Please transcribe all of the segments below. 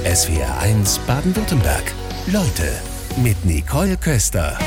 SWR1 Baden-Württemberg. Leute mit Nicole Köster.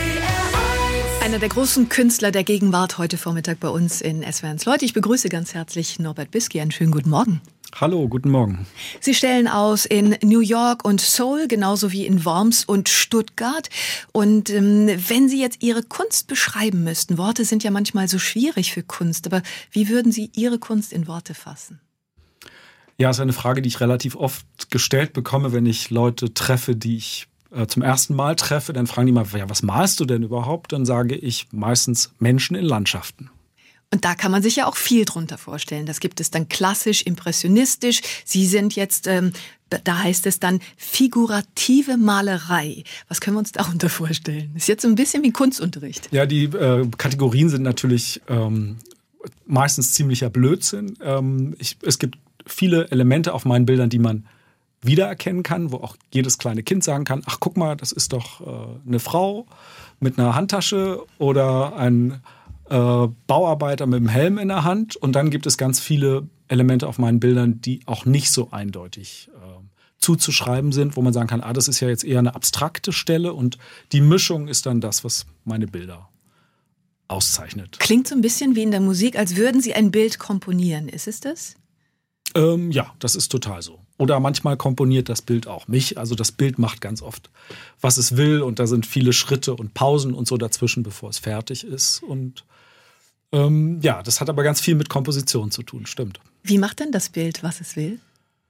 Einer der großen Künstler der Gegenwart heute Vormittag bei uns in SWR1 Leute. Ich begrüße ganz herzlich Norbert Bisky. Einen schönen guten Morgen. Hallo, guten Morgen. Sie stellen aus in New York und Seoul, genauso wie in Worms und Stuttgart. Und wenn Sie jetzt Ihre Kunst beschreiben müssten, Worte sind ja manchmal so schwierig für Kunst, aber wie würden Sie Ihre Kunst in Worte fassen? Ja, ist eine Frage, die ich relativ oft gestellt bekomme, wenn ich Leute treffe, die ich zum ersten Mal treffe. Dann fragen die mal, ja, was malst du denn überhaupt? Dann sage ich meistens Menschen in Landschaften. Und da kann man sich ja auch viel drunter vorstellen. Das gibt es dann klassisch, impressionistisch. Sie sind jetzt, da heißt es dann figurative Malerei. Was können wir uns darunter vorstellen? Das ist jetzt so ein bisschen wie Kunstunterricht. Ja, die Kategorien sind natürlich meistens ziemlicher Blödsinn. Es gibt viele Elemente auf meinen Bildern, die man wiedererkennen kann, wo auch jedes kleine Kind sagen kann, ach guck mal, das ist doch eine Frau mit einer Handtasche oder ein Bauarbeiter mit dem Helm in der Hand. Und dann gibt es ganz viele Elemente auf meinen Bildern, die auch nicht so eindeutig zuzuschreiben sind, wo man sagen kann, das ist ja jetzt eher eine abstrakte Stelle und die Mischung ist dann das, was meine Bilder auszeichnet. Klingt so ein bisschen wie in der Musik, als würden Sie ein Bild komponieren. Ist es das? Ja, das ist total so. Oder manchmal komponiert das Bild auch mich. Also das Bild macht ganz oft, was es will. Und da sind viele Schritte und Pausen und so dazwischen, bevor es fertig ist. Und ja, das hat aber ganz viel mit Komposition zu tun, stimmt. Wie macht denn das Bild, was es will?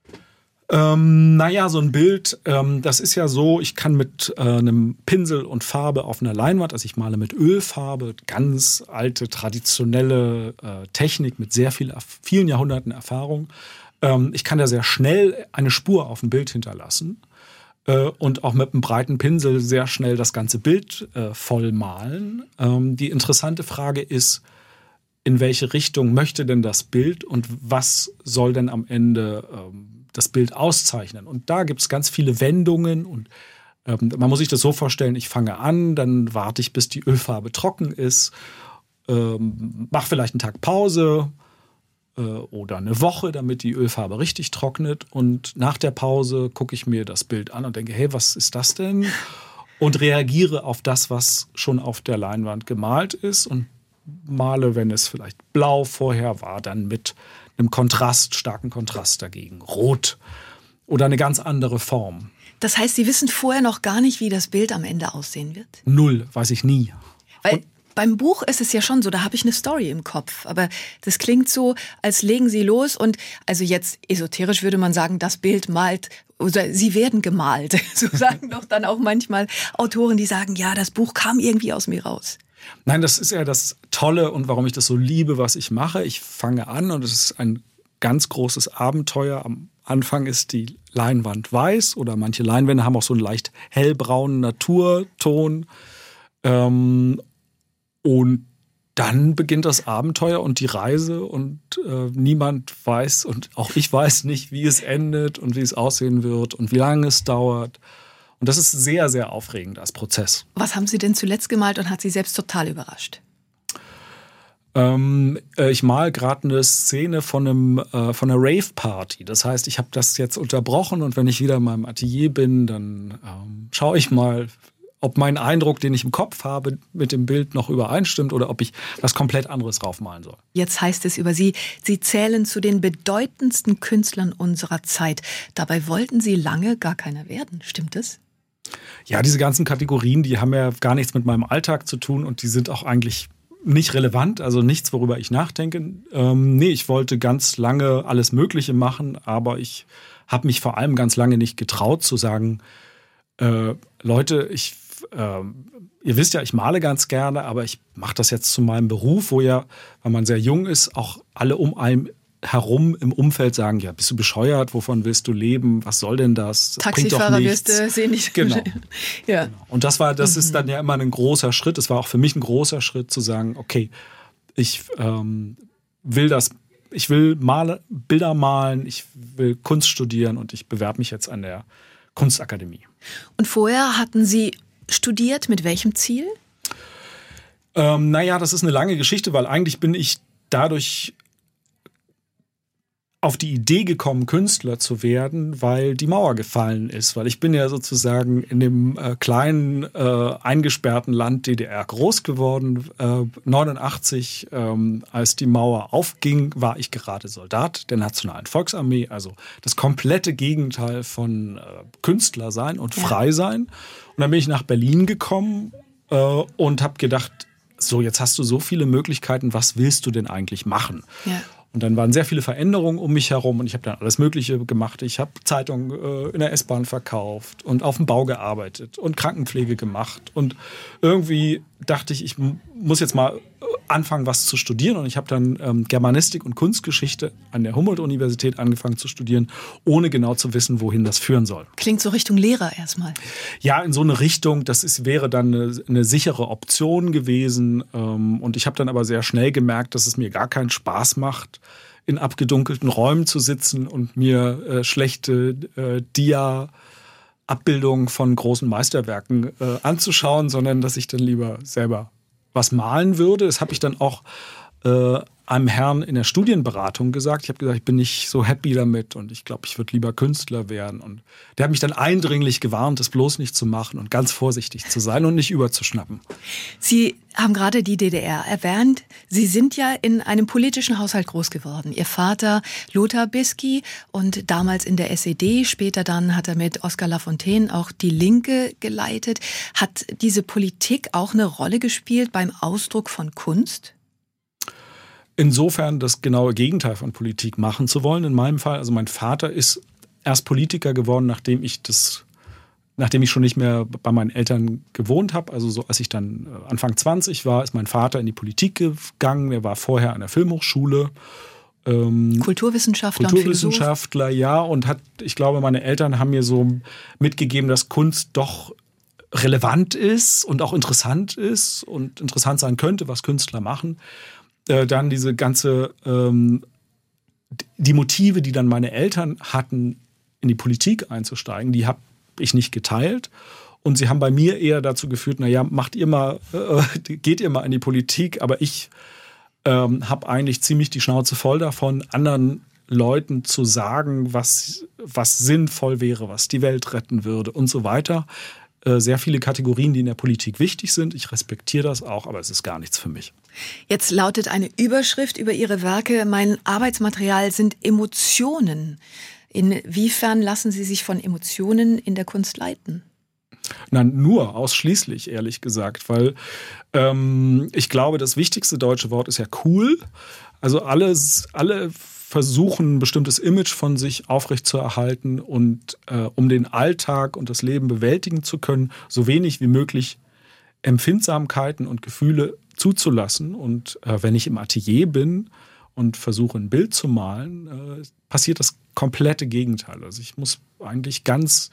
Naja, so ein Bild, das ist ja so, ich kann mit einem Pinsel und Farbe auf einer Leinwand, also ich male mit Ölfarbe, ganz alte, traditionelle Technik mit sehr vielen Jahrhunderten Erfahrung. Ich kann da sehr schnell eine Spur auf dem Bild hinterlassen und auch mit einem breiten Pinsel sehr schnell das ganze Bild voll malen. Die interessante Frage ist, in welche Richtung möchte denn das Bild und was soll denn am Ende das Bild auszeichnen? Und da gibt es ganz viele Wendungen und man muss sich das so vorstellen, ich fange an, dann warte ich, bis die Ölfarbe trocken ist, mache vielleicht einen Tag Pause oder eine Woche, damit die Ölfarbe richtig trocknet und nach der Pause gucke ich mir das Bild an und denke, hey, was ist das denn? Und reagiere auf das, was schon auf der Leinwand gemalt ist und male, wenn es vielleicht blau vorher war, dann mit einem starken Kontrast dagegen, rot oder eine ganz andere Form. Das heißt, Sie wissen vorher noch gar nicht, wie das Bild am Ende aussehen wird? Null, weiß ich nie. Weil beim Buch ist es ja schon so, da habe ich eine Story im Kopf. Aber das klingt so, als legen Sie los und, also jetzt esoterisch würde man sagen, das Bild malt, oder Sie werden gemalt. So sagen doch dann auch manchmal Autoren, die sagen, ja, das Buch kam irgendwie aus mir raus. Nein, das ist ja das Tolle und warum ich das so liebe, was ich mache. Ich fange an und es ist ein ganz großes Abenteuer. Am Anfang ist die Leinwand weiß oder manche Leinwände haben auch so einen leicht hellbraunen Naturton. Und dann beginnt das Abenteuer und die Reise und niemand weiß und auch ich weiß nicht, wie es endet und wie es aussehen wird und wie lange es dauert. Und das ist sehr, sehr aufregend als Prozess. Was haben Sie denn zuletzt gemalt und hat Sie selbst total überrascht? Ich male gerade eine Szene von einer Rave-Party. Das heißt, ich habe das jetzt unterbrochen und wenn ich wieder in meinem Atelier bin, dann schaue ich mal, ob mein Eindruck, den ich im Kopf habe, mit dem Bild noch übereinstimmt oder ob ich was komplett anderes draufmalen soll. Jetzt heißt es über Sie, Sie zählen zu den bedeutendsten Künstlern unserer Zeit. Dabei wollten Sie lange gar keiner werden. Stimmt das? Ja, diese ganzen Kategorien, die haben ja gar nichts mit meinem Alltag zu tun und die sind auch eigentlich nicht relevant, also nichts, worüber ich nachdenke. Ich wollte ganz lange alles Mögliche machen, aber ich habe mich vor allem ganz lange nicht getraut zu sagen, Leute, ihr wisst ja, ich male ganz gerne, aber ich mache das jetzt zu meinem Beruf, wo ja, wenn man sehr jung ist, auch alle um einen herum im Umfeld sagen, ja, bist du bescheuert, wovon willst du leben, was soll denn das? Taxifahrer wirst du, seh nicht. Genau. Ja. Genau. Und das ist dann ja immer ein großer Schritt, es war auch für mich ein großer Schritt zu sagen, okay, ich will Bilder malen, ich will Kunst studieren und ich bewerbe mich jetzt an der Kunstakademie. Und vorher hatten Sie studiert, mit welchem Ziel? Das ist eine lange Geschichte, weil eigentlich bin ich dadurch auf die Idee gekommen, Künstler zu werden, weil die Mauer gefallen ist. Weil ich bin ja sozusagen in dem kleinen, eingesperrten Land DDR groß geworden. 89, als die Mauer aufging, war ich gerade Soldat der Nationalen Volksarmee. Also das komplette Gegenteil von Künstler sein und frei sein. Und dann bin ich nach Berlin gekommen und habe gedacht, so, jetzt hast du so viele Möglichkeiten, was willst du denn eigentlich machen? Ja. Und dann waren sehr viele Veränderungen um mich herum und ich habe dann alles Mögliche gemacht. Ich habe Zeitungen in der S-Bahn verkauft und auf dem Bau gearbeitet und Krankenpflege gemacht. Und irgendwie dachte ich muss jetzt mal anfangen, was zu studieren. Und ich habe dann Germanistik und Kunstgeschichte an der Humboldt-Universität angefangen zu studieren, ohne genau zu wissen, wohin das führen soll. Klingt so Richtung Lehrer erstmal. Ja, in so eine Richtung. Wäre dann eine sichere Option gewesen. Und ich habe dann aber sehr schnell gemerkt, dass es mir gar keinen Spaß macht, in abgedunkelten Räumen zu sitzen und mir schlechte Dia-Abbildungen von großen Meisterwerken anzuschauen, sondern dass ich dann lieber selber was malen würde. Das habe ich dann auch einem Herrn in der Studienberatung gesagt. Ich habe gesagt, ich bin nicht so happy damit und ich glaube, ich würde lieber Künstler werden. Und der hat mich dann eindringlich gewarnt, das bloß nicht zu machen und ganz vorsichtig zu sein und nicht überzuschnappen. Sie haben gerade die DDR erwähnt. Sie sind ja in einem politischen Haushalt groß geworden. Ihr Vater Lothar Bisky und damals in der SED, später dann hat er mit Oskar Lafontaine auch die Linke geleitet. Hat diese Politik auch eine Rolle gespielt beim Ausdruck von Kunst? Insofern das genaue Gegenteil von Politik machen zu wollen. In meinem Fall, also mein Vater ist erst Politiker geworden, nachdem ich schon nicht mehr bei meinen Eltern gewohnt habe. Also so, als ich dann Anfang 20 war, ist mein Vater in die Politik gegangen. Er war vorher an der Filmhochschule. Kulturwissenschaftler, ja. Und ich glaube, meine Eltern haben mir so mitgegeben, dass Kunst doch relevant ist und auch interessant ist und interessant sein könnte, was Künstler machen. Dann diese ganze, die Motive, die dann meine Eltern hatten, in die Politik einzusteigen, die habe ich nicht geteilt. Und sie haben bei mir eher dazu geführt, naja, geht ihr mal in die Politik. Aber ich habe eigentlich ziemlich die Schnauze voll davon, anderen Leuten zu sagen, was sinnvoll wäre, was die Welt retten würde und so weiter. Sehr viele Kategorien, die in der Politik wichtig sind. Ich respektiere das auch, aber es ist gar nichts für mich. Jetzt lautet eine Überschrift über Ihre Werke: Mein Arbeitsmaterial sind Emotionen. Inwiefern lassen Sie sich von Emotionen in der Kunst leiten? Nur ausschließlich, ehrlich gesagt, weil ich glaube, das wichtigste deutsche Wort ist ja cool. Also alle versuchen, ein bestimmtes Image von sich aufrechtzuerhalten und um den Alltag und das Leben bewältigen zu können, so wenig wie möglich Empfindsamkeiten und Gefühle zuzulassen. Und wenn ich im Atelier bin und versuche, ein Bild zu malen, passiert das komplette Gegenteil. Also ich muss eigentlich ganz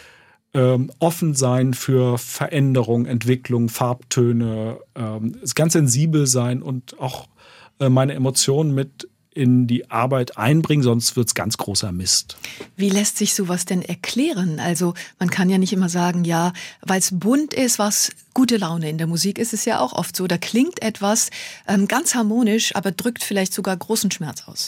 offen sein für Veränderung, Entwicklung, Farbtöne, ganz sensibel sein und auch meine Emotionen mit in die Arbeit einbringen, sonst wird es ganz großer Mist. Wie lässt sich sowas denn erklären? Also man kann ja nicht immer sagen, ja, weil es bunt ist, was gute Laune. In der Musik ist es ja auch oft so, da klingt etwas ganz harmonisch, aber drückt vielleicht sogar großen Schmerz aus.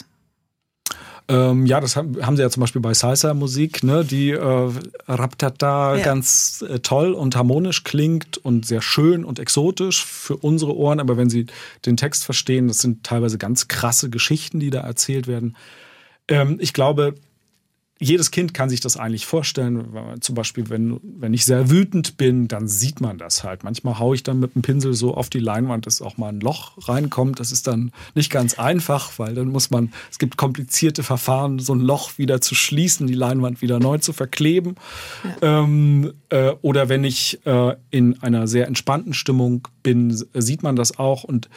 Ja, das haben sie ja zum Beispiel bei Salsa-Musik, ne, die Raptata ganz toll und harmonisch klingt und sehr schön und exotisch für unsere Ohren. Aber wenn Sie den Text verstehen, das sind teilweise ganz krasse Geschichten, die da erzählt werden. Ich glaube, jedes Kind kann sich das eigentlich vorstellen. Zum Beispiel, wenn ich sehr wütend bin, dann sieht man das halt. Manchmal haue ich dann mit dem Pinsel so auf die Leinwand, dass auch mal ein Loch reinkommt. Das ist dann nicht ganz einfach, weil dann es gibt komplizierte Verfahren, so ein Loch wieder zu schließen, die Leinwand wieder neu zu verkleben. Ja. Oder wenn ich in einer sehr entspannten Stimmung bin, sieht man das auch. Und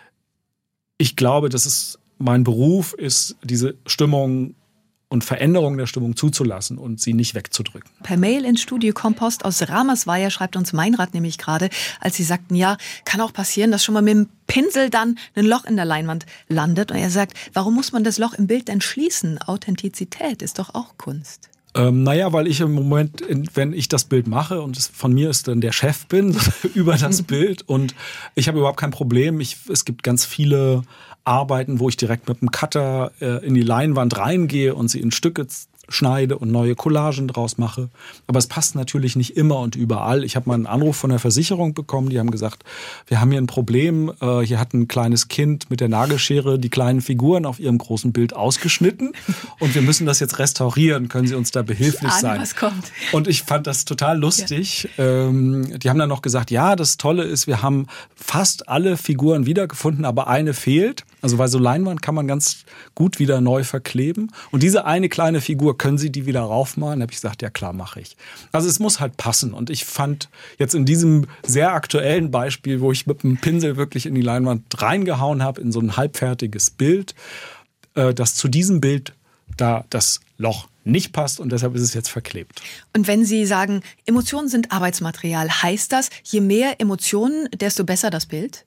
ich glaube, mein Beruf ist, diese Stimmung und Veränderungen der Stimmung zuzulassen und sie nicht wegzudrücken. Per Mail ins Studio Kompost aus Ramensweier schreibt uns Meinrad nämlich gerade, als Sie sagten, ja, kann auch passieren, dass schon mal mit dem Pinsel dann ein Loch in der Leinwand landet. Und er sagt, warum muss man das Loch im Bild denn schließen? Authentizität ist doch auch Kunst. Naja, weil ich im Moment, wenn ich das Bild mache und es von mir ist dann der Chef bin über das Bild und ich habe überhaupt kein Problem. Es gibt ganz viele Arbeiten, wo ich direkt mit dem Cutter in die Leinwand reingehe und sie in Stücke schneide und neue Collagen draus mache. Aber es passt natürlich nicht immer und überall. Ich habe mal einen Anruf von der Versicherung bekommen, die haben gesagt, wir haben hier ein Problem. Hier hat ein kleines Kind mit der Nagelschere die kleinen Figuren auf ihrem großen Bild ausgeschnitten und wir müssen das jetzt restaurieren. Können Sie uns da behilflich sein? Was kommt. Und ich fand das total lustig. Ja. Die haben dann noch gesagt, ja, das Tolle ist, wir haben fast alle Figuren wiedergefunden, aber eine fehlt. Also weil so Leinwand kann man ganz gut wieder neu verkleben. Und diese eine kleine Figur, können Sie die wieder raufmalen? Da habe ich gesagt, ja klar, mache ich. Also es muss halt passen. Und ich fand jetzt in diesem sehr aktuellen Beispiel, wo ich mit dem Pinsel wirklich in die Leinwand reingehauen habe, in so ein halbfertiges Bild, dass zu diesem Bild da das Loch nicht passt und deshalb ist es jetzt verklebt. Und wenn Sie sagen, Emotionen sind Arbeitsmaterial, heißt das, je mehr Emotionen, desto besser das Bild?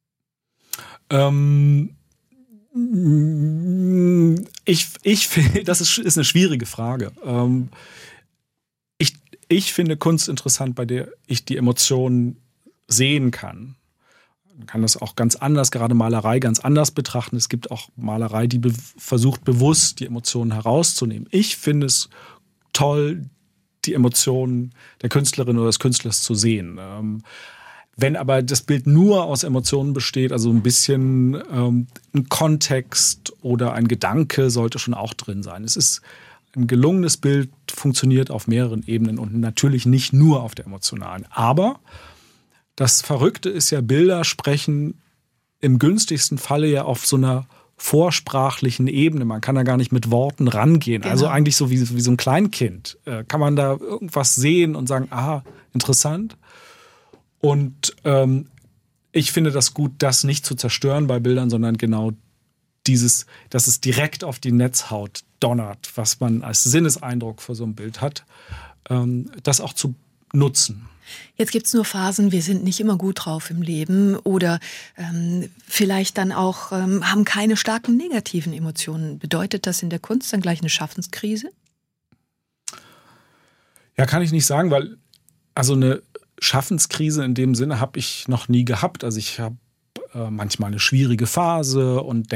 Ich finde, das ist eine schwierige Frage. Ich finde Kunst interessant, bei der ich die Emotionen sehen kann. Man kann das auch ganz anders, gerade Malerei ganz anders betrachten. Es gibt auch Malerei, die versucht bewusst die Emotionen herauszunehmen. Ich finde es toll, die Emotionen der Künstlerin oder des Künstlers zu sehen. Wenn aber das Bild nur aus Emotionen besteht, also ein bisschen ein Kontext oder ein Gedanke sollte schon auch drin sein. Es ist ein gelungenes Bild, funktioniert auf mehreren Ebenen und natürlich nicht nur auf der emotionalen. Aber das Verrückte ist ja, Bilder sprechen im günstigsten Falle ja auf so einer vorsprachlichen Ebene. Man kann da gar nicht mit Worten rangehen. Genau. Also eigentlich so wie so ein Kleinkind. Kann man da irgendwas sehen und sagen, aha, interessant. Und ich finde das gut, das nicht zu zerstören bei Bildern, sondern genau dass es direkt auf die Netzhaut donnert, was man als Sinneseindruck für so ein Bild hat, das auch zu nutzen. Jetzt gibt es nur Phasen, wir sind nicht immer gut drauf im Leben oder vielleicht dann auch haben keine starken negativen Emotionen. Bedeutet das in der Kunst dann gleich eine Schaffenskrise? Ja, kann ich nicht sagen, weil also eine Schaffenskrise in dem Sinne habe ich noch nie gehabt. Also ich habe manchmal eine schwierige Phase und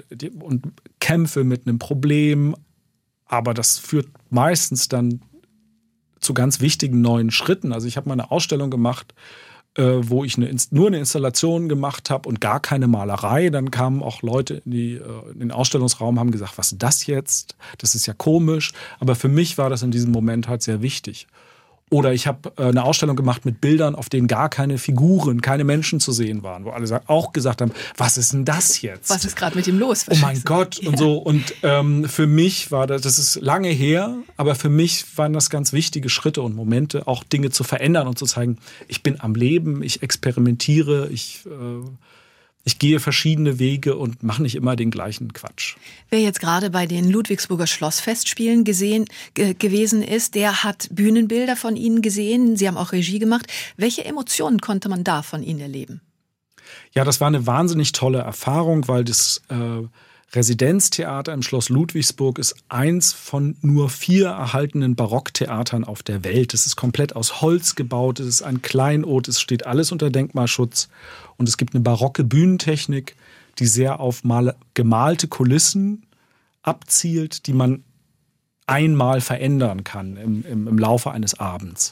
kämpfe mit einem Problem, aber das führt meistens dann zu ganz wichtigen neuen Schritten. Also ich habe mal eine Ausstellung gemacht, wo ich nur eine Installation gemacht habe und gar keine Malerei. Dann kamen auch Leute in den Ausstellungsraum, haben gesagt, was ist das jetzt? Das ist ja komisch. Aber für mich war das in diesem Moment halt sehr wichtig. Oder ich habe eine Ausstellung gemacht mit Bildern, auf denen gar keine Figuren, keine Menschen zu sehen waren, wo alle auch gesagt haben, was ist denn das jetzt? Was ist gerade mit ihm los? Oh mein Gott und so. Und für mich war das ist lange her, aber für mich waren das ganz wichtige Schritte und Momente, auch Dinge zu verändern und zu zeigen, ich bin am Leben, ich experimentiere, ich gehe verschiedene Wege und mache nicht immer den gleichen Quatsch. Wer jetzt gerade bei den Ludwigsburger Schlossfestspielen gewesen ist, der hat Bühnenbilder von Ihnen gesehen. Sie haben auch Regie gemacht. Welche Emotionen konnte man da von Ihnen erleben? Ja, das war eine wahnsinnig tolle Erfahrung, weil das Residenztheater im Schloss Ludwigsburg ist eins von nur 4 erhaltenen Barocktheatern auf der Welt. Es ist komplett aus Holz gebaut, es ist ein Kleinod, es steht alles unter Denkmalschutz und es gibt eine barocke Bühnentechnik, die sehr auf gemalte Kulissen abzielt, die man einmal verändern kann im Laufe eines Abends.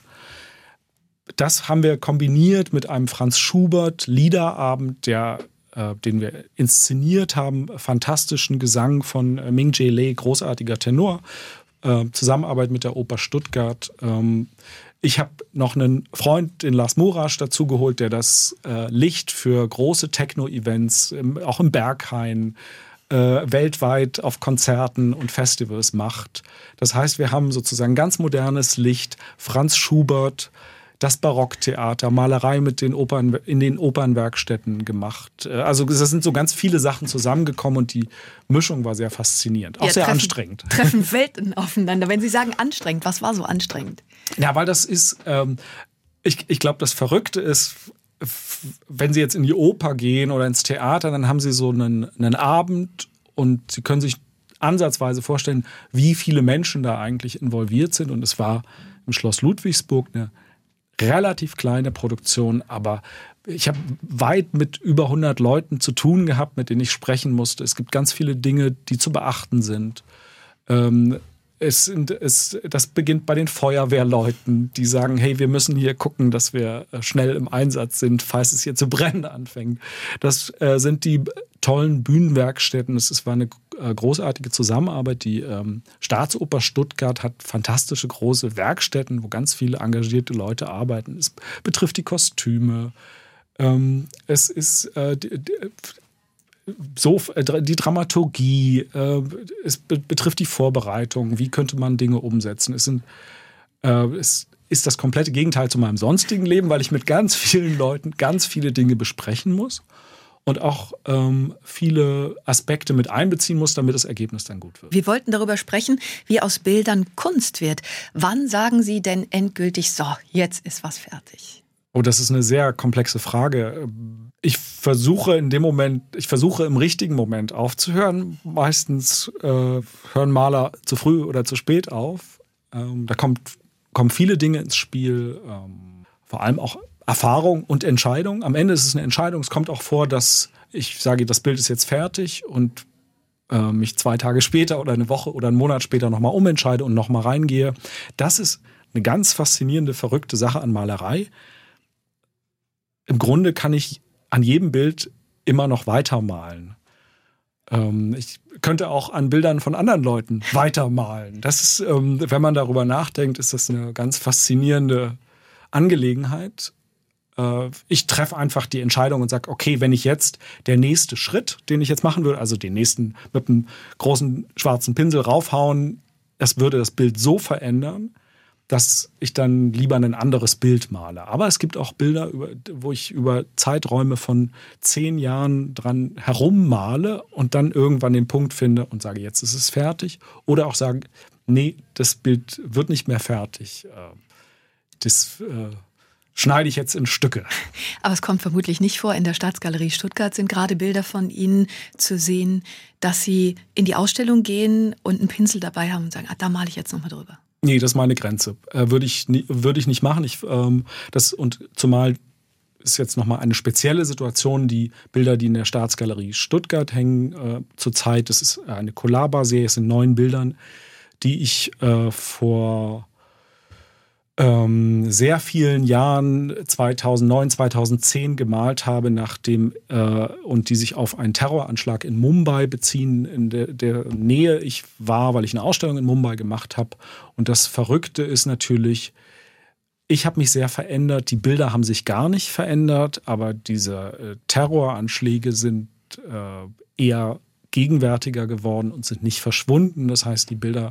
Das haben wir kombiniert mit einem Franz Schubert Liederabend, den wir inszeniert haben, fantastischen Gesang von Ming Jie Lee, großartiger Tenor, Zusammenarbeit mit der Oper Stuttgart. Ich habe noch einen Freund, den Lars Morasch, dazu geholt, der das Licht für große Techno-Events, auch im Berghain, weltweit auf Konzerten und Festivals macht. Das heißt, wir haben sozusagen ganz modernes Licht, Franz Schubert, das Barocktheater, Malerei in den Opernwerkstätten gemacht. Also das sind so ganz viele Sachen zusammengekommen und die Mischung war sehr faszinierend, auch sehr anstrengend. Treffen Welten aufeinander. Wenn Sie sagen anstrengend, was war so anstrengend? Ja, weil das ist, ich glaube, das Verrückte ist, wenn Sie jetzt in die Oper gehen oder ins Theater, dann haben Sie so einen Abend und Sie können sich ansatzweise vorstellen, wie viele Menschen da eigentlich involviert sind. Und es war im Schloss Ludwigsburg eine relativ kleine Produktion, aber ich habe weit mit über 100 Leuten zu tun gehabt, mit denen ich sprechen musste. Es gibt ganz viele Dinge, die zu beachten sind. Das beginnt bei den Feuerwehrleuten, die sagen, hey, wir müssen hier gucken, dass wir schnell im Einsatz sind, falls es hier zu brennen anfängt. Das sind die tollen Bühnenwerkstätten. Es war eine großartige Zusammenarbeit. Die Staatsoper Stuttgart hat fantastische große Werkstätten, wo ganz viele engagierte Leute arbeiten. Es betrifft die Kostüme. Es ist die Dramaturgie, es betrifft die Vorbereitung, wie könnte man Dinge umsetzen. Es ist das komplette Gegenteil zu meinem sonstigen Leben, weil ich mit ganz vielen Leuten ganz viele Dinge besprechen muss und auch viele Aspekte mit einbeziehen muss, damit das Ergebnis dann gut wird. Wir wollten darüber sprechen, wie aus Bildern Kunst wird. Wann sagen Sie denn endgültig, so, jetzt ist was fertig? Oh, das ist eine sehr komplexe Frage. Ich versuche im richtigen Moment aufzuhören. Meistens hören Maler zu früh oder zu spät auf. Da kommen viele Dinge ins Spiel, vor allem auch Erfahrung und Entscheidung. Am Ende ist es eine Entscheidung. Es kommt auch vor, dass ich sage, das Bild ist jetzt fertig und mich 2 Tage später oder eine Woche oder einen Monat später nochmal umentscheide und nochmal reingehe. Das ist eine ganz faszinierende, verrückte Sache an Malerei. Im Grunde kann ich an jedem Bild immer noch weitermalen. Ich könnte auch an Bildern von anderen Leuten weitermalen. Das ist, wenn man darüber nachdenkt, ist das eine ganz faszinierende Angelegenheit. Ich treffe einfach die Entscheidung und sage, okay, wenn ich jetzt der nächste Schritt, den ich jetzt machen würde, also den nächsten mit einem großen schwarzen Pinsel raufhauen, das würde das Bild so verändern, dass ich dann lieber ein anderes Bild male. Aber es gibt auch Bilder, wo ich über Zeiträume von 10 Jahren dran herummale und dann irgendwann den Punkt finde und sage, jetzt ist es fertig. Oder auch sagen, nee, das Bild wird nicht mehr fertig. Das schneide ich jetzt in Stücke. Aber es kommt vermutlich nicht vor. In der Staatsgalerie Stuttgart sind gerade Bilder von Ihnen zu sehen, dass Sie in die Ausstellung gehen und einen Pinsel dabei haben und sagen, da male ich jetzt nochmal drüber. Nee, das ist meine Grenze. Würde ich nicht machen. Und zumal ist jetzt nochmal eine spezielle Situation. Die Bilder, die in der Staatsgalerie Stuttgart hängen zurzeit, das ist eine Collaba-Serie, es sind 9 Bildern, die ich vor sehr vielen Jahren, 2009, 2010 gemalt habe, und die sich auf einen Terroranschlag in Mumbai beziehen, in der Nähe ich war, weil ich eine Ausstellung in Mumbai gemacht habe. Und das Verrückte ist natürlich, ich habe mich sehr verändert, die Bilder haben sich gar nicht verändert, aber diese Terroranschläge sind eher gegenwärtiger geworden und sind nicht verschwunden. Das heißt, die Bilder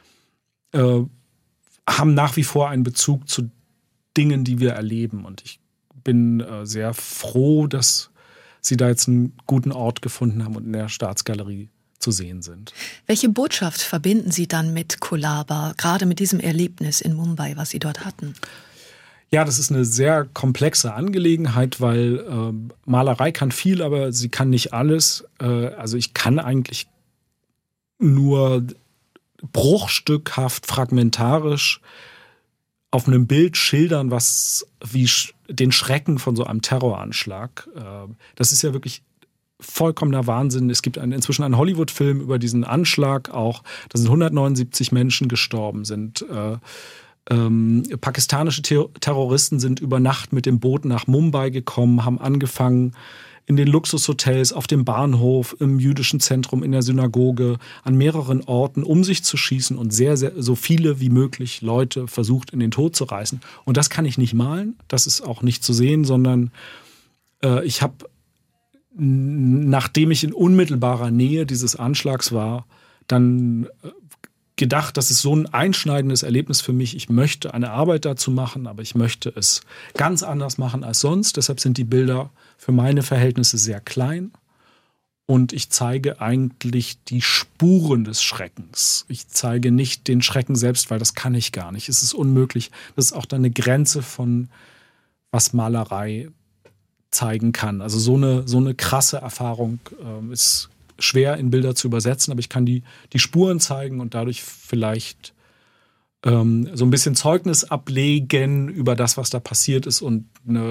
haben nach wie vor einen Bezug zu Dingen, die wir erleben. Und ich bin sehr froh, dass Sie da jetzt einen guten Ort gefunden haben und in der Staatsgalerie zu sehen sind. Welche Botschaft verbinden Sie dann mit Collaba, gerade mit diesem Erlebnis in Mumbai, was Sie dort hatten? Ja, das ist eine sehr komplexe Angelegenheit, weil Malerei kann viel, aber sie kann nicht alles. Also ich kann eigentlich nur bruchstückhaft, fragmentarisch auf einem Bild schildern, wie den Schrecken von so einem Terroranschlag. Das ist ja wirklich vollkommener Wahnsinn. Es gibt inzwischen einen Hollywood-Film über diesen Anschlag auch. Da sind 179 Menschen gestorben, pakistanische Terroristen sind über Nacht mit dem Boot nach Mumbai gekommen, haben angefangen, in den Luxushotels, auf dem Bahnhof, im jüdischen Zentrum, in der Synagoge, an mehreren Orten um sich zu schießen und sehr, sehr, so viele wie möglich Leute versucht, in den Tod zu reißen. Und das kann ich nicht malen, das ist auch nicht zu sehen, sondern ich habe, nachdem ich in unmittelbarer Nähe dieses Anschlags war, dann gedacht, das ist so ein einschneidendes Erlebnis für mich. Ich möchte eine Arbeit dazu machen, aber ich möchte es ganz anders machen als sonst. Deshalb sind die Bilder für meine Verhältnisse sehr klein. Und ich zeige eigentlich die Spuren des Schreckens. Ich zeige nicht den Schrecken selbst, weil das kann ich gar nicht. Es ist unmöglich. Das ist auch dann eine Grenze von, was Malerei zeigen kann. Also so eine krasse Erfahrung ist schwer in Bilder zu übersetzen, aber ich kann die Spuren zeigen und dadurch vielleicht so ein bisschen Zeugnis ablegen über das, was da passiert ist und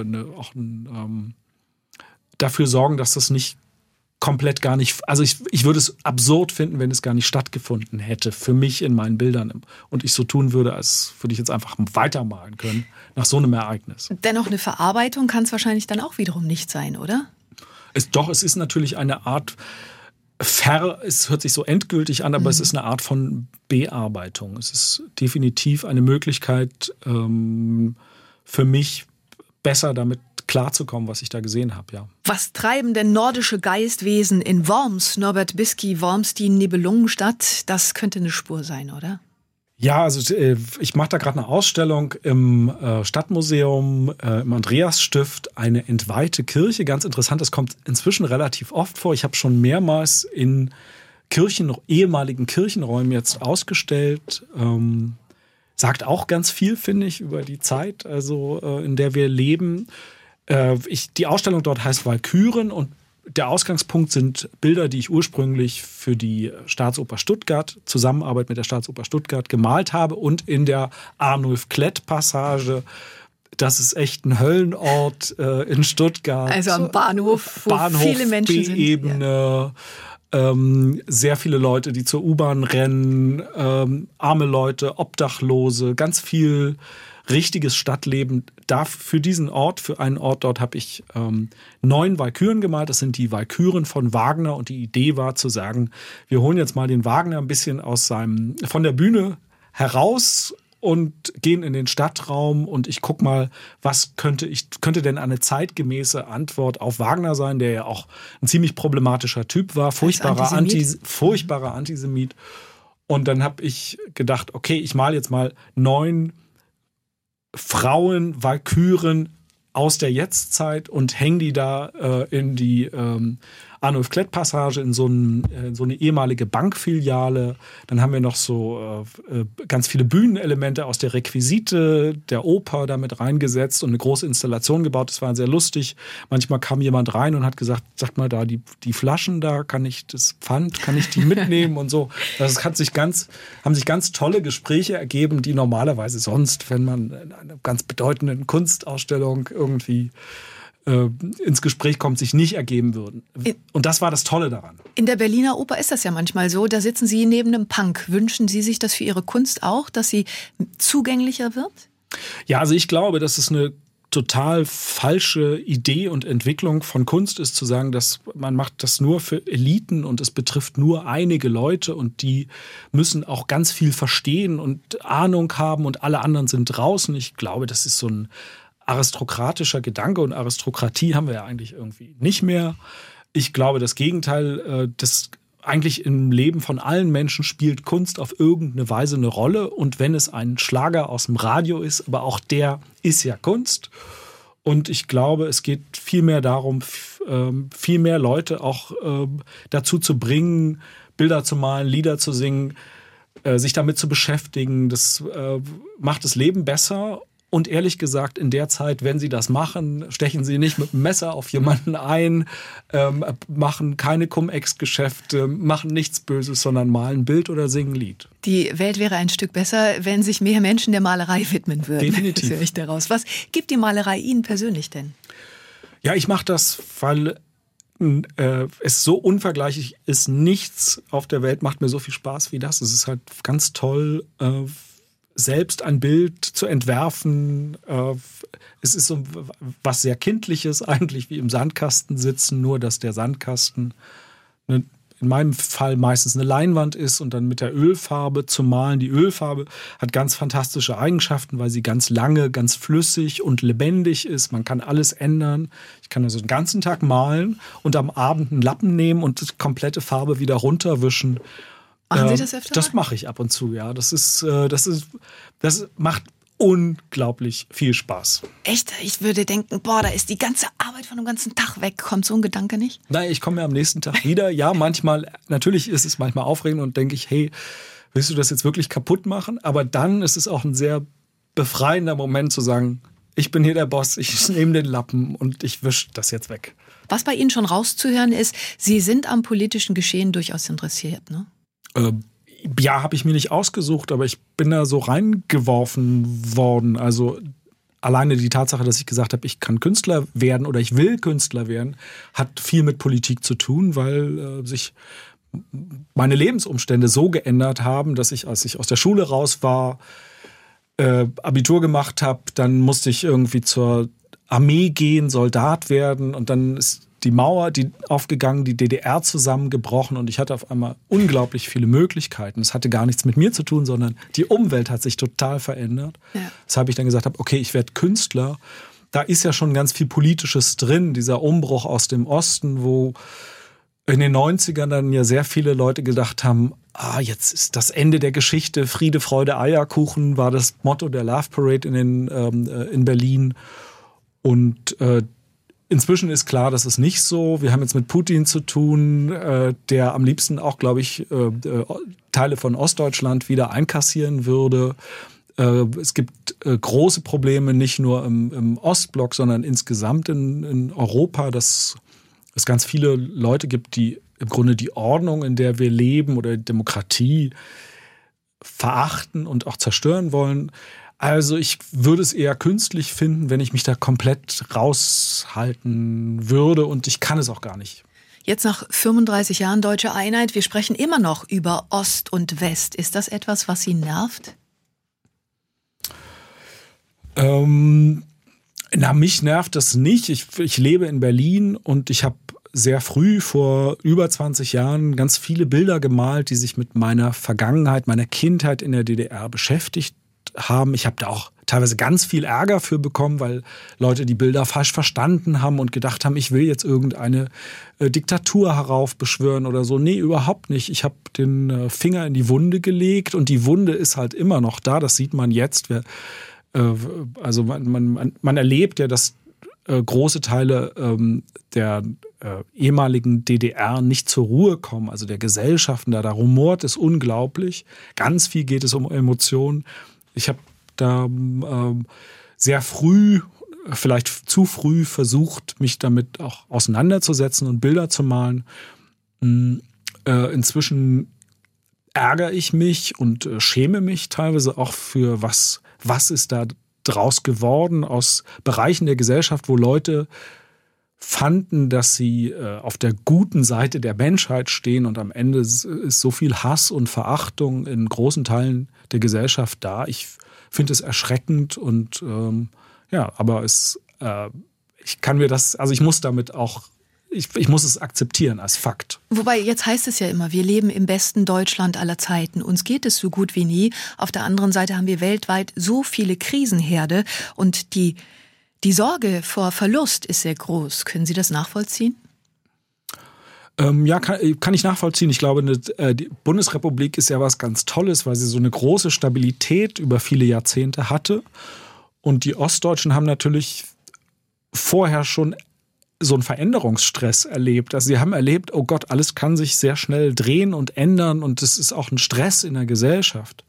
dafür sorgen, dass das nicht komplett gar nicht, also ich würde es absurd finden, wenn es gar nicht stattgefunden hätte für mich in meinen Bildern und ich so tun würde, als würde ich jetzt einfach weitermalen können nach so einem Ereignis. Dennoch eine Verarbeitung kann es wahrscheinlich dann auch wiederum nicht sein, oder? Es ist natürlich eine Art es hört sich so endgültig an, aber es ist eine Art von Bearbeitung. Es ist definitiv eine Möglichkeit für mich, besser damit klarzukommen, was ich da gesehen habe, ja. Was treiben denn nordische Geistwesen in Worms, Norbert Bisky, Worms, die Nibelungenstadt? Das könnte eine Spur sein, oder? Ja, also ich mache da gerade eine Ausstellung im Stadtmuseum, im Andreasstift, eine entweihte Kirche. Ganz interessant, das kommt inzwischen relativ oft vor. Ich habe schon mehrmals in ehemaligen Kirchenräumen jetzt ausgestellt. Sagt auch ganz viel, finde ich, über die Zeit, also in der wir leben. Die Ausstellung dort heißt Walküren und der Ausgangspunkt sind Bilder, die ich ursprünglich für die Staatsoper Stuttgart, Zusammenarbeit mit der Staatsoper Stuttgart, gemalt habe und in der Arnulf-Klett-Passage. Das ist echt ein Höllenort in Stuttgart. Also am Bahnhof, wo viele Menschen sind. B-Ebene, sehr viele Leute, die zur U-Bahn rennen, arme Leute, Obdachlose, ganz viel richtiges Stadtleben. Für einen Ort dort habe ich 9 Walküren gemalt. Das sind die Walküren von Wagner und die Idee war zu sagen, wir holen jetzt mal den Wagner ein bisschen von der Bühne heraus und gehen in den Stadtraum und ich gucke mal, was könnte denn eine zeitgemäße Antwort auf Wagner sein, der ja auch ein ziemlich problematischer Typ war, furchtbarer Antisemit. Und dann habe ich gedacht, okay, ich male jetzt mal 9 Frauen, Walküren aus der Jetztzeit und hängen die da in die Arnulf-Klett-Passage in so eine ehemalige Bankfiliale. Dann haben wir noch so ganz viele Bühnenelemente aus der Requisite der Oper damit reingesetzt und eine große Installation gebaut. Das war sehr lustig. Manchmal kam jemand rein und hat gesagt, sag mal da, die Flaschen da, kann ich die mitnehmen und so. Das haben sich ganz tolle Gespräche ergeben, die normalerweise sonst, wenn man in einer ganz bedeutenden Kunstausstellung irgendwie ins Gespräch kommt, sich nicht ergeben würden. Und das war das Tolle daran. In der Berliner Oper ist das ja manchmal so, da sitzen Sie neben einem Punk. Wünschen Sie sich das für Ihre Kunst auch, dass sie zugänglicher wird? Ja, also ich glaube, dass es eine total falsche Idee und Entwicklung von Kunst ist, zu sagen, dass man macht das nur für Eliten und es betrifft nur einige Leute und die müssen auch ganz viel verstehen und Ahnung haben und alle anderen sind draußen. Ich glaube, das ist so ein aristokratischer Gedanke und Aristokratie haben wir ja eigentlich irgendwie nicht mehr. Ich glaube, das Gegenteil, das eigentlich im Leben von allen Menschen spielt Kunst auf irgendeine Weise eine Rolle und wenn es ein Schlager aus dem Radio ist, aber auch der ist ja Kunst und ich glaube, es geht viel mehr darum, viel mehr Leute auch dazu zu bringen, Bilder zu malen, Lieder zu singen, sich damit zu beschäftigen. Das macht das Leben besser. Und ehrlich gesagt, in der Zeit, wenn Sie das machen, stechen Sie nicht mit dem Messer auf jemanden ein, machen keine Cum-Ex-Geschäfte, machen nichts Böses, sondern malen ein Bild oder singen ein Lied. Die Welt wäre ein Stück besser, wenn sich mehr Menschen der Malerei widmen würden. Definitiv. Das höre ich daraus. Was gibt die Malerei Ihnen persönlich denn? Ja, ich mache das, weil es so unvergleichlich ist. Nichts auf der Welt macht mir so viel Spaß wie das. Es ist halt ganz toll, selbst ein Bild zu entwerfen. Es ist so was sehr Kindliches eigentlich, wie im Sandkasten sitzen, nur dass der Sandkasten in meinem Fall meistens eine Leinwand ist und dann mit der Ölfarbe zu malen. Die Ölfarbe hat ganz fantastische Eigenschaften, weil sie ganz lange, ganz flüssig und lebendig ist. Man kann alles ändern. Ich kann also den ganzen Tag malen und am Abend einen Lappen nehmen und die komplette Farbe wieder runterwischen. Machen Sie das öfter? Das mache ich ab und zu, ja. Das macht unglaublich viel Spaß. Echt? Ich würde denken, da ist die ganze Arbeit von dem ganzen Tag weg. Kommt so ein Gedanke nicht? Nein, ich komme ja am nächsten Tag wieder. Ja, natürlich ist es manchmal aufregend und denke ich, hey, willst du das jetzt wirklich kaputt machen? Aber dann ist es auch ein sehr befreiender Moment zu sagen, ich bin hier der Boss, ich nehme den Lappen und ich wische das jetzt weg. Was bei Ihnen schon rauszuhören ist, Sie sind am politischen Geschehen durchaus interessiert, ne? Ja, habe ich mir nicht ausgesucht, aber ich bin da so reingeworfen worden. Also alleine die Tatsache, dass ich gesagt habe, ich kann Künstler werden oder ich will Künstler werden, hat viel mit Politik zu tun, weil sich meine Lebensumstände so geändert haben, dass ich, als ich aus der Schule raus war, Abitur gemacht habe, dann musste ich irgendwie zur Armee gehen, Soldat werden und dann ist die Mauer aufgegangen, die DDR zusammengebrochen und ich hatte auf einmal unglaublich viele Möglichkeiten. Es hatte gar nichts mit mir zu tun, sondern die Umwelt hat sich total verändert. Ja. Deshalb ich dann gesagt habe, okay, ich werde Künstler. Da ist ja schon ganz viel Politisches drin, dieser Umbruch aus dem Osten, wo in den 90ern dann ja sehr viele Leute gedacht haben, jetzt ist das Ende der Geschichte, Friede, Freude, Eierkuchen war das Motto der Love Parade in Berlin. Und inzwischen ist klar, das ist nicht so. Wir haben jetzt mit Putin zu tun, der am liebsten auch, glaube ich, Teile von Ostdeutschland wieder einkassieren würde. Es gibt große Probleme, nicht nur im Ostblock, sondern insgesamt in Europa, dass es ganz viele Leute gibt, die im Grunde die Ordnung, in der wir leben oder Demokratie verachten und auch zerstören wollen. Also ich würde es eher künstlich finden, wenn ich mich da komplett raushalten würde und ich kann es auch gar nicht. Jetzt nach 35 Jahren Deutsche Einheit, wir sprechen immer noch über Ost und West. Ist das etwas, was Sie nervt? Mich nervt das nicht. Ich lebe in Berlin und ich habe sehr früh, vor über 20 Jahren, ganz viele Bilder gemalt, die sich mit meiner Vergangenheit, meiner Kindheit in der DDR beschäftigt haben. Ich habe da auch teilweise ganz viel Ärger für bekommen, weil Leute die Bilder falsch verstanden haben und gedacht haben, ich will jetzt irgendeine Diktatur heraufbeschwören oder so. Nee, überhaupt nicht. Ich habe den Finger in die Wunde gelegt und die Wunde ist halt immer noch da. Das sieht man jetzt. Also man erlebt ja, dass große Teile der ehemaligen DDR nicht zur Ruhe kommen, also der Gesellschaften da rumort es unglaublich. Ganz viel geht es um Emotionen. Ich habe da sehr früh, vielleicht zu früh versucht, mich damit auch auseinanderzusetzen und Bilder zu malen. Inzwischen ärgere ich mich und schäme mich teilweise auch für was ist da draus geworden aus Bereichen der Gesellschaft, wo Leute fanden, dass sie auf der guten Seite der Menschheit stehen und am Ende ist so viel Hass und Verachtung in großen Teilen der Gesellschaft da. Ich finde es erschreckend und aber ich kann mir das, also ich muss damit auch, ich muss es akzeptieren als Fakt. Wobei, jetzt heißt es ja immer, wir leben im besten Deutschland aller Zeiten. Uns geht es so gut wie nie. Auf der anderen Seite haben wir weltweit so viele Krisenherde und die Sorge vor Verlust ist sehr groß. Können Sie das nachvollziehen? Ja, kann ich nachvollziehen. Ich glaube, die Bundesrepublik ist ja was ganz Tolles, weil sie so eine große Stabilität über viele Jahrzehnte hatte. Und die Ostdeutschen haben natürlich vorher schon so einen Veränderungsstress erlebt. Also sie haben erlebt, oh Gott, alles kann sich sehr schnell drehen und ändern und es ist auch ein Stress in der Gesellschaft.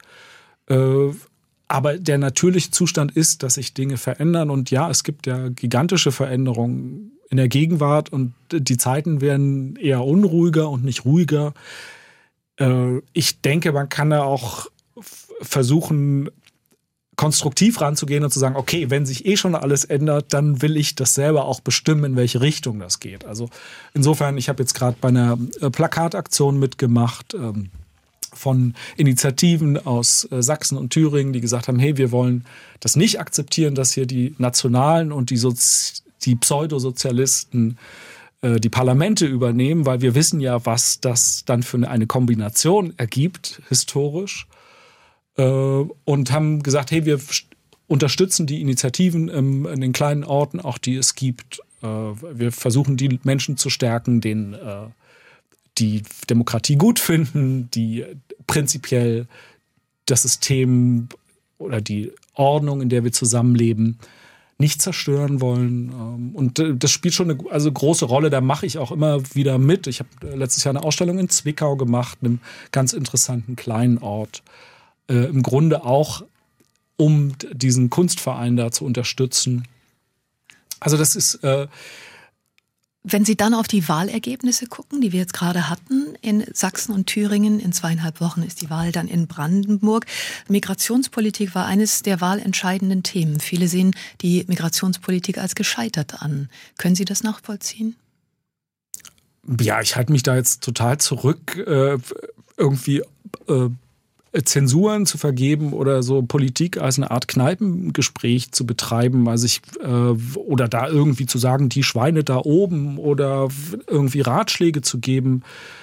Aber der natürliche Zustand ist, dass sich Dinge verändern und ja, es gibt ja gigantische Veränderungen in der Gegenwart und die Zeiten werden eher unruhiger und nicht ruhiger. Ich denke, man kann da auch versuchen, konstruktiv ranzugehen und zu sagen, okay, wenn sich schon alles ändert, dann will ich das selber auch bestimmen, in welche Richtung das geht. Also insofern, ich habe jetzt gerade bei einer Plakataktion mitgemacht von Initiativen aus Sachsen und Thüringen, die gesagt haben, hey, wir wollen das nicht akzeptieren, dass hier die Nationalen und die Pseudosozialisten die Parlamente übernehmen, weil wir wissen ja, was das dann für eine Kombination ergibt, historisch. Und haben gesagt, hey, wir unterstützen die Initiativen in den kleinen Orten, auch die es gibt. Wir versuchen, die Menschen zu stärken, denen die Demokratie gut finden, die prinzipiell das System oder die Ordnung, in der wir zusammenleben, nicht zerstören wollen. Und das spielt schon eine große Rolle. Da mache ich auch immer wieder mit. Ich habe letztes Jahr eine Ausstellung in Zwickau gemacht, einem ganz interessanten kleinen Ort. Im Grunde auch um diesen Kunstverein da zu unterstützen. Also das ist... Wenn Sie dann auf die Wahlergebnisse gucken, die wir jetzt gerade hatten in Sachsen und Thüringen, in 2,5 Wochen ist die Wahl dann in Brandenburg. Migrationspolitik war eines der wahlentscheidenden Themen. Viele sehen die Migrationspolitik als gescheitert an. Können Sie das nachvollziehen? Ja, ich halte mich da jetzt total zurück, irgendwie Zensuren zu vergeben oder so Politik als eine Art Kneipengespräch zu betreiben, also oder da irgendwie zu sagen, die Schweine da oben oder irgendwie Ratschläge zu geben.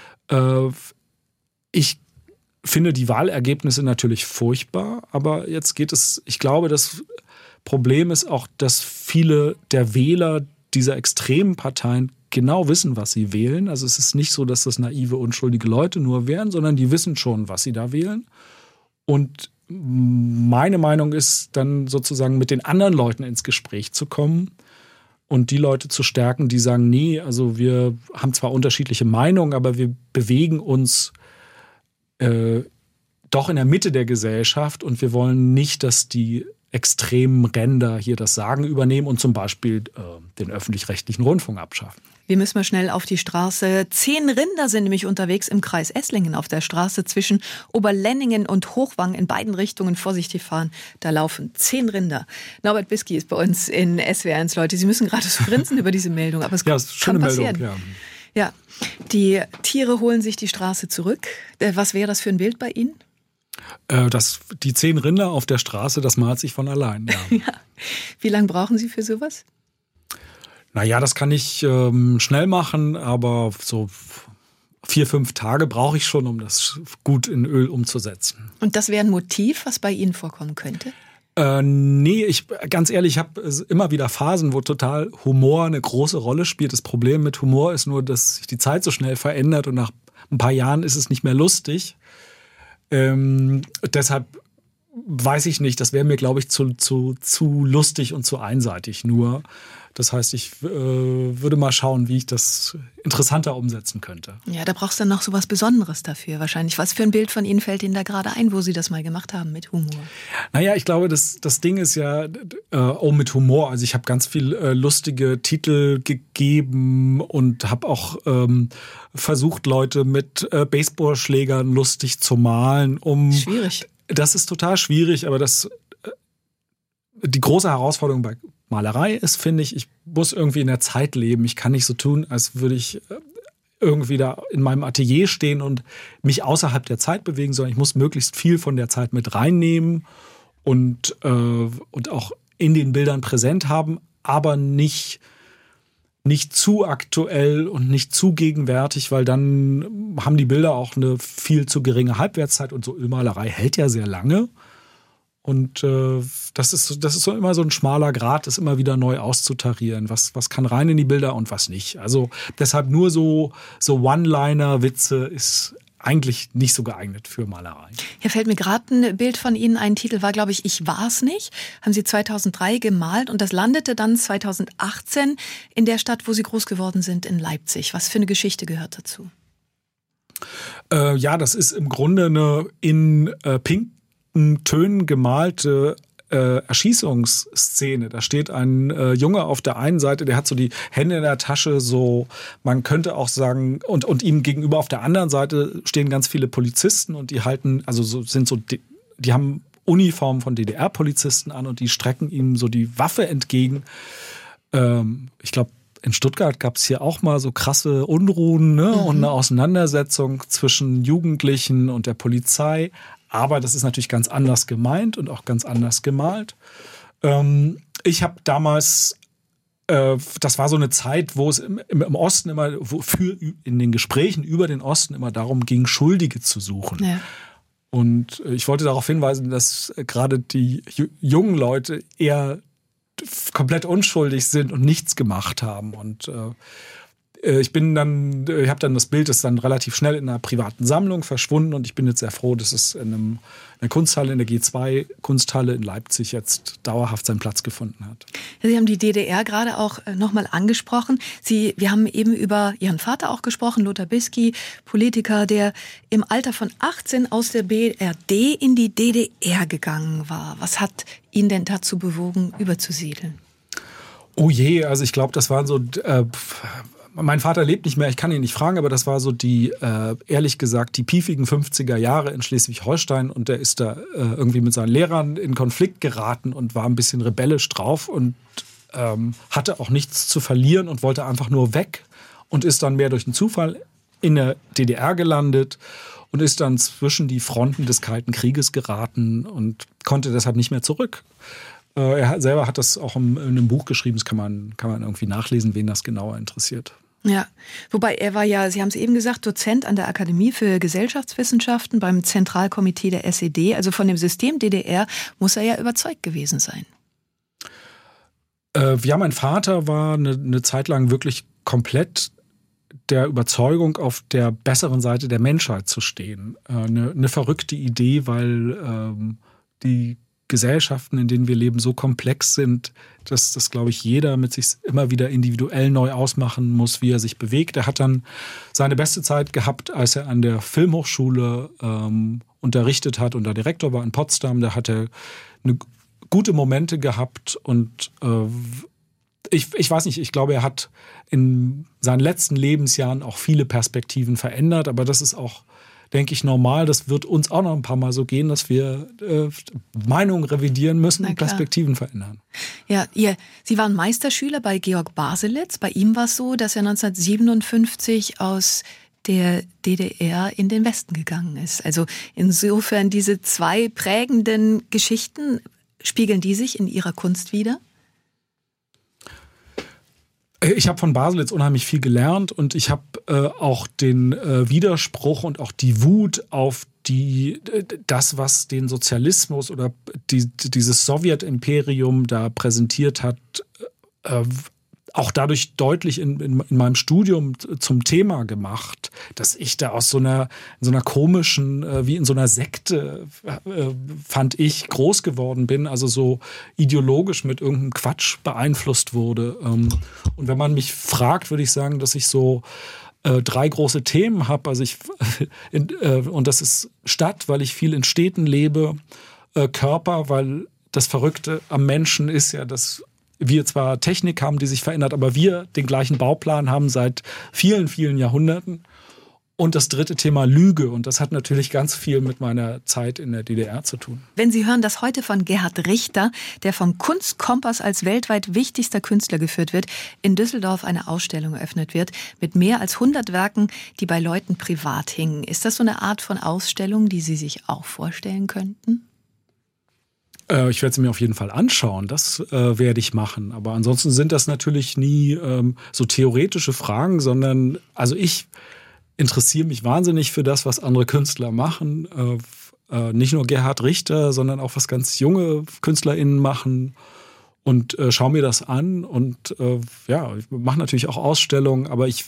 Ich finde die Wahlergebnisse natürlich furchtbar, aber jetzt ich glaube, das Problem ist auch, dass viele der Wähler dieser extremen Parteien genau wissen, was sie wählen. Also es ist nicht so, dass das naive, unschuldige Leute nur wären, sondern die wissen schon, was sie da wählen. Und meine Meinung ist dann sozusagen mit den anderen Leuten ins Gespräch zu kommen und die Leute zu stärken, die sagen, nee, also wir haben zwar unterschiedliche Meinungen, aber wir bewegen uns doch in der Mitte der Gesellschaft und wir wollen nicht, dass die extremen Ränder hier das Sagen übernehmen und zum Beispiel den öffentlich-rechtlichen Rundfunk abschaffen. Wir müssen mal schnell auf die Straße. 10 Rinder sind nämlich unterwegs im Kreis Esslingen auf der Straße zwischen Oberlenningen und Hochwang in beiden Richtungen. Vorsichtig fahren, da laufen 10 Rinder. Norbert Bisky ist bei uns in SWR1, Leute. Sie müssen gerade so grinsen über diese Meldung, aber es kann passieren. Meldung, ja, die Tiere holen sich die Straße zurück. Was wäre das für ein Bild bei Ihnen? Die 10 Rinder auf der Straße, das malt sich von allein. Ja. Ja. Wie lange brauchen Sie für sowas? Naja, das kann ich schnell machen, aber so 4-5 Tage brauche ich schon, um das gut in Öl umzusetzen. Und das wäre ein Motiv, was bei Ihnen vorkommen könnte? Nee, ganz ehrlich, ich habe immer wieder Phasen, wo total Humor eine große Rolle spielt. Das Problem mit Humor ist nur, dass sich die Zeit so schnell verändert und nach ein paar Jahren ist es nicht mehr lustig. Deshalb weiß ich nicht, das wäre mir, glaube ich, zu lustig und zu einseitig nur. Das heißt, ich würde mal schauen, wie ich das interessanter umsetzen könnte. Ja, da brauchst du dann noch so was Besonderes dafür wahrscheinlich. Was für ein Bild von Ihnen fällt Ihnen da gerade ein, wo Sie das mal gemacht haben mit Humor? Naja, ich glaube, das Ding ist ja, mit Humor. Also ich habe ganz viel lustige Titel gegeben und habe auch versucht, Leute mit Baseballschlägern lustig zu malen. Schwierig. Das ist total schwierig, aber die große Herausforderung bei Malerei ist, finde ich muss irgendwie in der Zeit leben. Ich kann nicht so tun, als würde ich irgendwie da in meinem Atelier stehen und mich außerhalb der Zeit bewegen, sondern ich muss möglichst viel von der Zeit mit reinnehmen und auch in den Bildern präsent haben, aber nicht zu aktuell und nicht zu gegenwärtig, weil dann haben die Bilder auch eine viel zu geringe Halbwertszeit und so Ölmalerei hält ja sehr lange. Und das ist so immer so ein schmaler Grat, das immer wieder neu auszutarieren. Was kann rein in die Bilder und was nicht. Also deshalb nur so One-Liner-Witze ist eigentlich nicht so geeignet für Malerei. Hier fällt mir gerade ein Bild von Ihnen. Ein Titel war, glaube ich war's nicht. Haben Sie 2003 gemalt und das landete dann 2018 in der Stadt, wo Sie groß geworden sind, in Leipzig. Was für eine Geschichte gehört dazu? Ja, das ist im Grunde eine in pinken Tönen gemalte Erschießungsszene. Da steht ein Junge auf der einen Seite, der hat so die Hände in der Tasche, so man könnte auch sagen, und ihm gegenüber auf der anderen Seite stehen ganz viele Polizisten und die halten, also die haben Uniformen von DDR-Polizisten an und die strecken ihm so die Waffe entgegen. Ich glaube, in Stuttgart gab es hier auch mal so krasse Unruhen, ne? Und eine Auseinandersetzung zwischen Jugendlichen und der Polizei. Aber das ist natürlich ganz anders gemeint und auch ganz anders gemalt. Ich habe damals, das war so eine Zeit, wo es im Osten immer, in den Gesprächen über den Osten immer darum ging, Schuldige zu suchen. Ja. Und ich wollte darauf hinweisen, dass gerade die jungen Leute eher komplett unschuldig sind und nichts gemacht haben. Und ich habe dann das Bild ist dann relativ schnell in einer privaten Sammlung verschwunden und ich bin jetzt sehr froh, dass es in einer Kunsthalle, in der G2 Kunsthalle in Leipzig jetzt dauerhaft seinen Platz gefunden hat. Sie haben die DDR gerade auch nochmal angesprochen. Wir haben eben über Ihren Vater auch gesprochen, Lothar Bisky, Politiker, der im Alter von 18 aus der BRD in die DDR gegangen war. Was hat ihn denn dazu bewogen, überzusiedeln? Oh je, also ich glaube, das waren so, mein Vater lebt nicht mehr, ich kann ihn nicht fragen, aber das war so die, ehrlich gesagt, die piefigen 50er Jahre in Schleswig-Holstein und der ist da irgendwie mit seinen Lehrern in Konflikt geraten und war ein bisschen rebellisch drauf und hatte auch nichts zu verlieren und wollte einfach nur weg und ist dann mehr durch den Zufall in der DDR gelandet und ist dann zwischen die Fronten des Kalten Krieges geraten und konnte deshalb nicht mehr zurück. Er selber hat das auch in einem Buch geschrieben, das kann man irgendwie nachlesen, wen das genauer interessiert. Ja, wobei er war ja, Sie haben es eben gesagt, Dozent an der Akademie für Gesellschaftswissenschaften beim Zentralkomitee der SED. Also von dem System DDR muss er ja überzeugt gewesen sein. Ja, mein Vater war eine Zeit lang wirklich komplett der Überzeugung, auf der besseren Seite der Menschheit zu stehen. Eine verrückte Idee, weil die Gesellschaften, in denen wir leben, so komplex sind, dass das, glaube ich, jeder mit sich immer wieder individuell neu ausmachen muss, wie er sich bewegt. Er hat dann seine beste Zeit gehabt, als er an der Filmhochschule unterrichtet hat und da Direktor war in Potsdam. Da hat er gute Momente gehabt und ich weiß nicht, ich glaube, er hat in seinen letzten Lebensjahren auch viele Perspektiven verändert, aber das ist auch, denke ich, normal. Das wird uns auch noch ein paar Mal so gehen, dass wir Meinungen revidieren müssen und Perspektiven verändern. Ja, Sie waren Meisterschüler bei Georg Baselitz. Bei ihm war es so, dass er 1957 aus der DDR in den Westen gegangen ist. Also insofern diese zwei prägenden Geschichten, spiegeln die sich in Ihrer Kunst wider? Ich habe von Baselitz unheimlich viel gelernt und ich habe auch den Widerspruch und auch die Wut auf das, was den Sozialismus oder dieses Sowjetimperium da präsentiert hat, auch dadurch deutlich in meinem Studium zum Thema gemacht, dass ich da aus in so einer komischen, wie in so einer Sekte, fand ich, groß geworden bin, also so ideologisch mit irgendeinem Quatsch beeinflusst wurde. Und wenn man mich fragt, würde ich sagen, dass ich so 3 große Themen habe. Also und das ist Stadt, weil ich viel in Städten lebe, Körper, weil das Verrückte am Menschen ist ja, dass wir zwar Technik haben, die sich verändert, aber wir den gleichen Bauplan haben seit vielen, vielen Jahrhunderten. Und das 3. Thema Lüge. Und das hat natürlich ganz viel mit meiner Zeit in der DDR zu tun. Wenn Sie hören, dass heute von Gerhard Richter, der vom Kunstkompass als weltweit wichtigster Künstler geführt wird, in Düsseldorf eine Ausstellung eröffnet wird, mit mehr als 100 Werken, die bei Leuten privat hingen. Ist das so eine Art von Ausstellung, die Sie sich auch vorstellen könnten? Ich werde sie mir auf jeden Fall anschauen, das werde ich machen. Aber ansonsten sind das natürlich nie so theoretische Fragen, sondern also ich interessiere mich wahnsinnig für das, was andere Künstler machen. Nicht nur Gerhard Richter, sondern auch was ganz junge KünstlerInnen machen und schaue mir das an. Und ich mache natürlich auch Ausstellungen, aber ich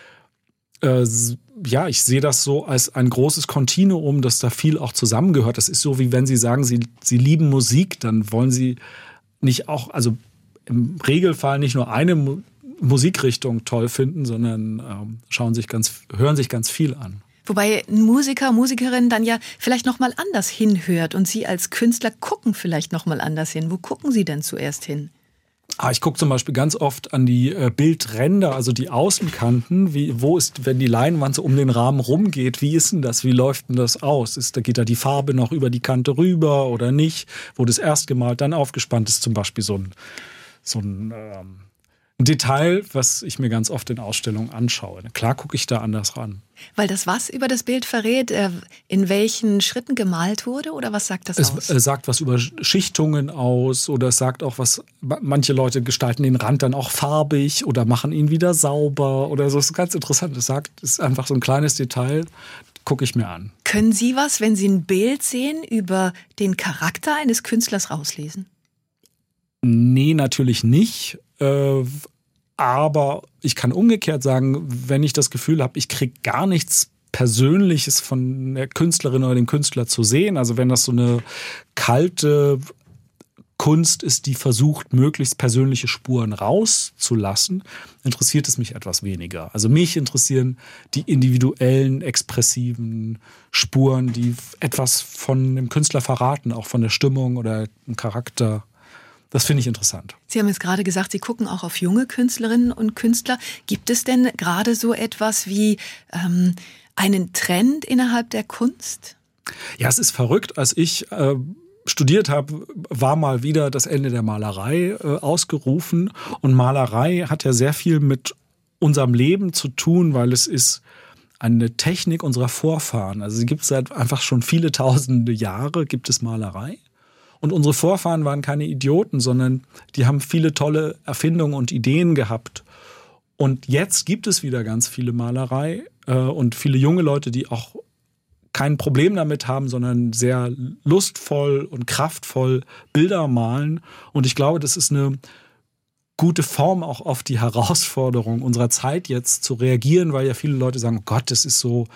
sehe das so als ein großes Kontinuum, dass da viel auch zusammengehört. Das ist so, wie wenn Sie sagen, Sie lieben Musik, dann wollen Sie nicht auch, also im Regelfall nicht nur eine Musikrichtung toll finden, sondern hören sich ganz viel an. Wobei ein Musiker, Musikerin dann ja vielleicht noch mal anders hinhört und Sie als Künstler gucken vielleicht noch mal anders hin. Wo gucken Sie denn zuerst hin? Ich gucke zum Beispiel ganz oft an die Bildränder, also die Außenkanten. Wo ist, wenn die Leinwand so um den Rahmen rumgeht, wie ist denn das? Wie läuft denn das aus? Geht da die Farbe noch über die Kante rüber oder nicht? Wurde es erst gemalt, dann aufgespannt? Ist zum Beispiel so ein Detail, was ich mir ganz oft in Ausstellungen anschaue. Klar gucke ich da anders ran. Weil das was über das Bild verrät, in welchen Schritten gemalt wurde, oder was sagt das aus? Es sagt was über Schichtungen aus oder es sagt auch was, manche Leute gestalten den Rand dann auch farbig oder machen ihn wieder sauber oder so. Das ist ganz interessant. Es ist einfach so ein kleines Detail, gucke ich mir an. Können Sie was, wenn Sie ein Bild sehen, über den Charakter eines Künstlers rauslesen? Nee, natürlich nicht. Aber ich kann umgekehrt sagen, wenn ich das Gefühl habe, ich kriege gar nichts Persönliches von der Künstlerin oder dem Künstler zu sehen, also wenn das so eine kalte Kunst ist, die versucht, möglichst persönliche Spuren rauszulassen, interessiert es mich etwas weniger. Also mich interessieren die individuellen, expressiven Spuren, die etwas von dem Künstler verraten, auch von der Stimmung oder dem Charakter. Das finde ich interessant. Sie haben jetzt gerade gesagt, Sie gucken auch auf junge Künstlerinnen und Künstler. Gibt es denn gerade so etwas wie einen Trend innerhalb der Kunst? Ja, es ist verrückt. Als ich studiert habe, war mal wieder das Ende der Malerei ausgerufen. Und Malerei hat ja sehr viel mit unserem Leben zu tun, weil es ist eine Technik unserer Vorfahren. Also sie gibt es seit einfach schon viele tausende Jahre, gibt es Malerei. Und unsere Vorfahren waren keine Idioten, sondern die haben viele tolle Erfindungen und Ideen gehabt. Und jetzt gibt es wieder ganz viele Malerei und viele junge Leute, die auch kein Problem damit haben, sondern sehr lustvoll und kraftvoll Bilder malen. Und ich glaube, das ist eine gute Form auch auf die Herausforderung unserer Zeit jetzt zu reagieren, weil ja viele Leute sagen, oh Gott, es ist so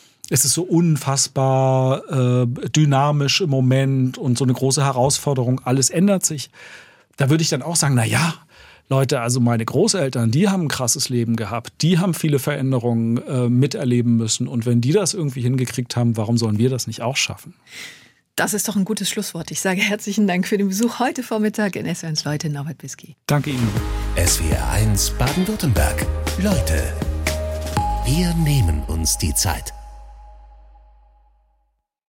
unfassbar dynamisch im Moment und so eine große Herausforderung, alles ändert sich. Da würde ich dann auch sagen, na ja, Leute, also meine Großeltern, die haben ein krasses Leben gehabt, die haben viele Veränderungen miterleben müssen und wenn die das irgendwie hingekriegt haben, warum sollen wir das nicht auch schaffen? Das ist doch ein gutes Schlusswort. Ich sage herzlichen Dank für den Besuch heute Vormittag in SWR1 Leute, Norbert Bisky. Danke Ihnen. SWR1 Baden-Württemberg. Leute, wir nehmen uns die Zeit.